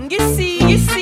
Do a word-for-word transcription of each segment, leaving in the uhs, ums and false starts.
Gisi, gisi.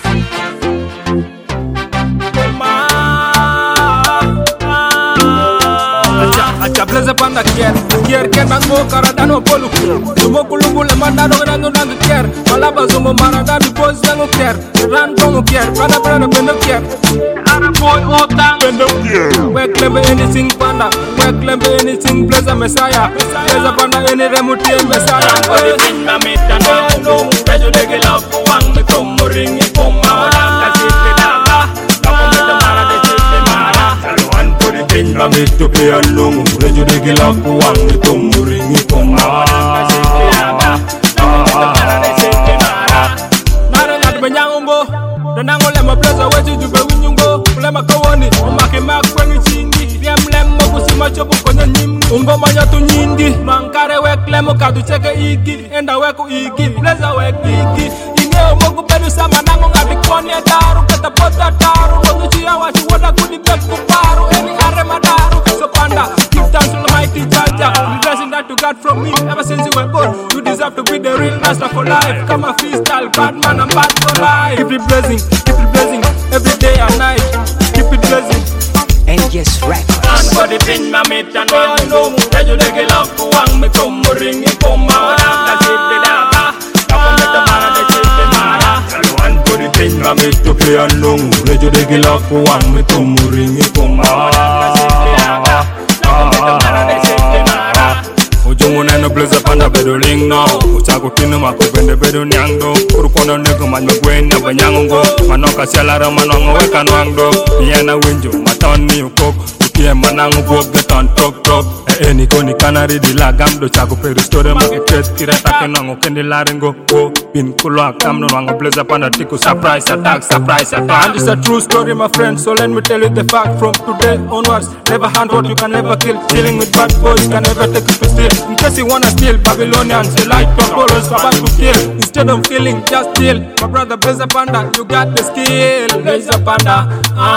Acha blaze panda kier, kier ken bango karada no polu. Sumo kulubu le manda do grando nangu kier. Malaba sumo marada di pose nangu kier. Ran kongu kier, prana prana bendo kier. Ara boy otang bendo kier. Wek lembe anything panda, wek lembe anything blaze messiah. Blaze panda any remuti messiah. Odi pinna meta na no, rejo dege love wang me tomo ringi poma wala kasi daga. Kapo meta mara de chete mara. Saluan odi pinna meta pe alungu, rejo dege love wang me tomo ringi poma wala kasi daga. Kapo meta mara de chete mara. Nare ngat benyangumbo, danango lema blaze wetu jube winyungo. Lema kawoni, umake makwengi chingi. Riem lemo kusima chopu konyo nyimgi. Ungo manya tu nyindi, mankare wek lemo kadu cheke iki. Enda weku iki, blaze wek iki. Inge umogu bedu sama nango ngati kwani ya daru. Kata pota daru, motu chia washi wada kudi beku paru. Eni are madaru, so panda. Give thanks to the mighty Jaja. The blessing that you got from me ever since you were born. You deserve to be the real master for life. Come a freestyle, bad man, I'm bad for life. Keep it blessing, keep it blessing, every day and night. Keep it blessing. And yes, records. And for the pin na meta na no, rejo dege love wang me tomo ringi poma wala kasi daga. Kapo meta mara de chete mara. Saluan for the pin na meta pe alungu, rejo dege love wang me tomo ringi poma wala kasi daga. Kapo meta mara de chete mara. Ujungu neno blaze panda bedo ling no. Uchaku kinu mako bende bedo nyangdo. Kurukono nego man megwenya banyangungo. Manoka sialara manongo weka nwangdo. Yena winjo matoni ukok. Ukie manangu buok geton tok tok. E eni koni kanari di lagam do chaku peri store makiket. Kireta kenongo kendi laringo go. Bin kulwa kamno wango blaze panda tiku surprise attack, surprise attack. And it's a true story my friend, so let me tell you the fact. From today onwards, never hand what you can never kill. Dealing with bad boys can never take you to steal. In case you wanna steal, Babylonians, you like Papolos, about to kill. Instead of killing, just steal. My brother Blaze Panda, you got the skill. Blaze Panda,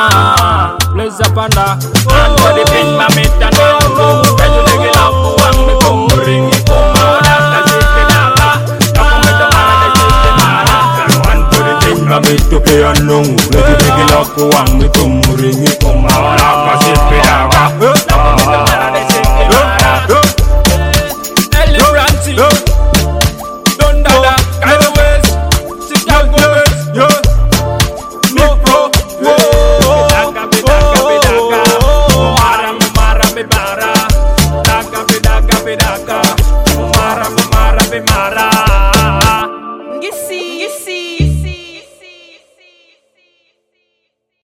ah, Blaze Panda. And for the pin na meta na no, rejo dege love wang me tomo ringi poma wala kasi daga. Kapo meta mara de chete mara. Saluan for the pin na meta pe alungu, rejo dege love wang me tomo ringi poma wala kasi daga. Kapo meta mara de chete mara. Dondada, Kanye West, Chicago West, yo, Nick Pro, whoa, Daga be daga be daga, mara me mara me mara. Daga be daga be daga, mara me mara me mara. Gisi, gisi.